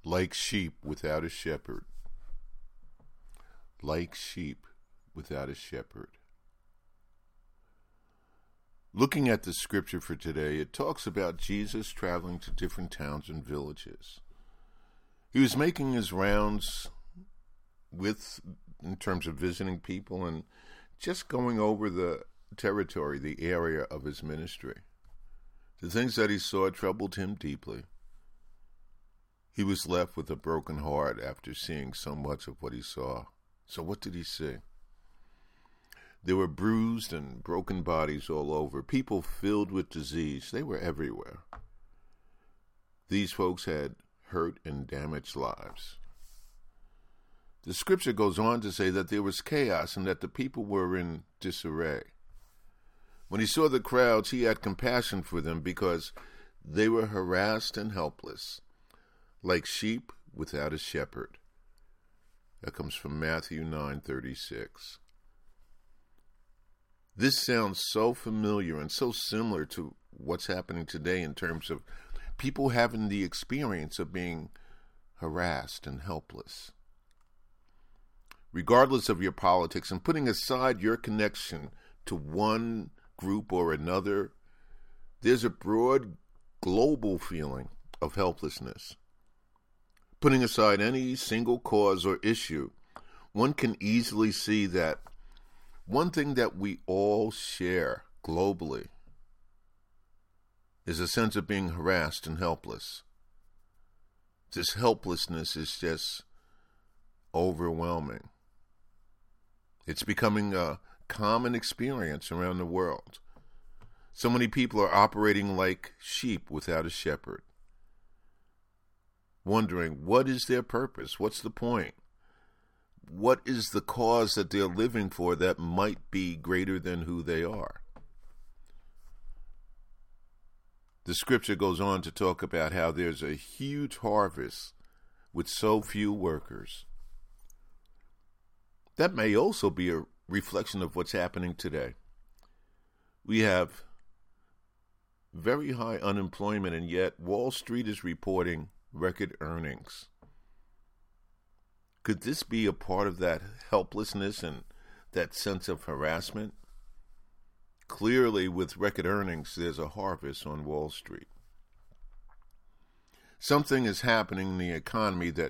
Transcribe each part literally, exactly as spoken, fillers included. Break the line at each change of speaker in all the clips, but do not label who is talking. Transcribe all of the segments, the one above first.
Like sheep without a shepherd. Like sheep without a shepherd. Looking at the scripture for today, it talks about Jesus traveling to different towns and villages. He was making his rounds with, in terms of visiting people and just going over the territory, the area of his ministry. The things that he saw troubled him deeply. He was left with a broken heart after seeing so much of what he saw. So what did he see? There were bruised and broken bodies all over, people filled with disease. They were everywhere. These folks had hurt and damaged lives. The scripture goes on to say that there was chaos and that the people were in disarray. When he saw the crowds, he had compassion for them because they were harassed and helpless, like sheep without a shepherd. That comes from Matthew nine thirty-six. This sounds so familiar and so similar to what's happening today in terms of people having the experience of being harassed and helpless. Regardless of your politics and putting aside your connection to one group or another, there's a broad global feeling of helplessness. Putting aside any single cause or issue, one can easily see that one thing that we all share globally is a sense of being harassed and helpless. This helplessness is just overwhelming. It's becoming a common experience around the world. So many people are operating like sheep without a shepherd, wondering what is their purpose, what's the point? What is the cause that they're living for that might be greater than who they are? The scripture goes on to talk about how there's a huge harvest with so few workers. That may also be a reflection of what's happening today. We have very high unemployment, and yet Wall Street is reporting record earnings. Could this be a part of that helplessness and that sense of harassment? Clearly, with record earnings, there's a harvest on Wall Street. Something is happening in the economy that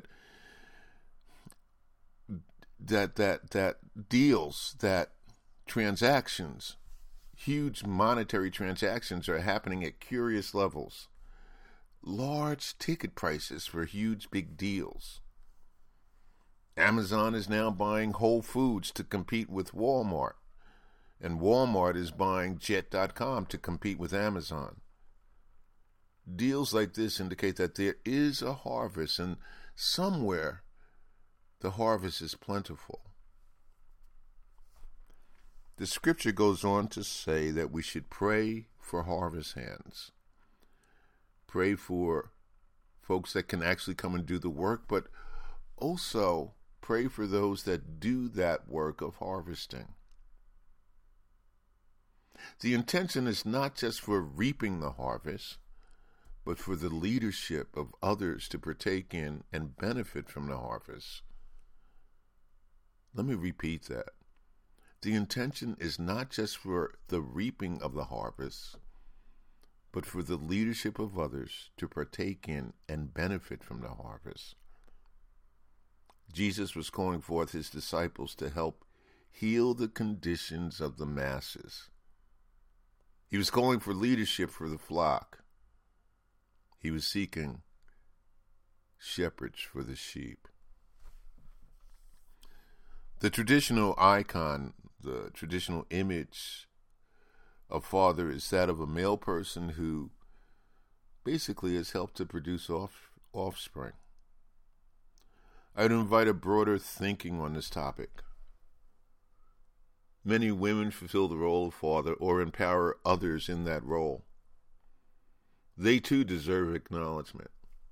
that that that deals, that transactions, huge monetary transactions are happening at curious levels. Large ticket prices for huge big deals. Amazon is now buying Whole Foods to compete with Walmart, and Walmart is buying Jet dot com to compete with Amazon. Deals like this indicate that there is a harvest, and somewhere the harvest is plentiful. The scripture goes on to say that we should pray for harvest hands. Pray for folks that can actually come and do the work, but also pray for those that do that work of harvesting. The intention is not just for reaping the harvest, but for the leadership of others to partake in and benefit from the harvest. Let me repeat that. The intention is not just for the reaping of the harvest, but for the leadership of others to partake in and benefit from the harvest. Jesus was calling forth his disciples to help heal the conditions of the masses. He was calling for leadership for the flock. He was seeking shepherds for the sheep. The traditional icon, the traditional image of father is that of a male person who basically has helped to produce off, offspring. I would invite a broader thinking on this topic. Many women fulfill the role of father or empower others in that role. They too deserve acknowledgement.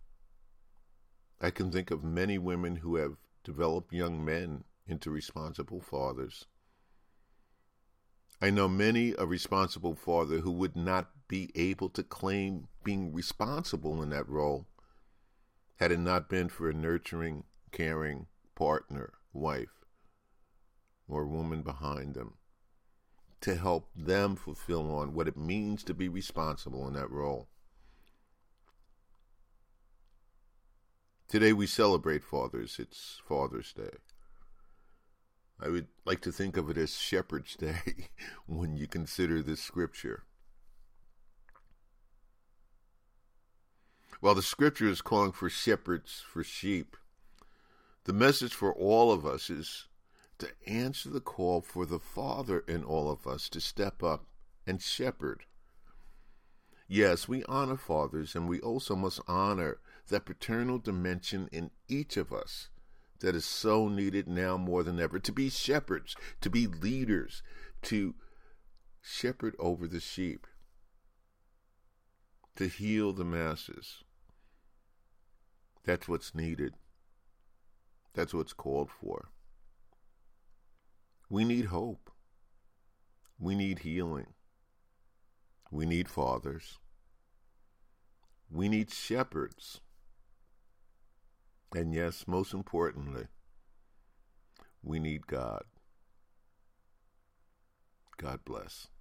I can think of many women who have developed young men into responsible fathers. I know many a responsible father who would not be able to claim being responsible in that role had it not been for a nurturing, caring partner, wife, or woman behind them to help them fulfill on what it means to be responsible in that role. Today we celebrate fathers. It's Father's Day. I would like to think of it as Shepherd's Day when you consider this scripture. While the scripture is calling for shepherds for sheep, the message for all of us is to answer the call for the Father in all of us to step up and shepherd. Yes, we honor fathers, and we also must honor that paternal dimension in each of us that is so needed now more than ever, to be shepherds, to be leaders, to shepherd over the sheep, to heal the masses. That's what's needed. That's what's called for. We need hope. We need healing. We need fathers. We need shepherds. And yes, most importantly, we need God. God bless.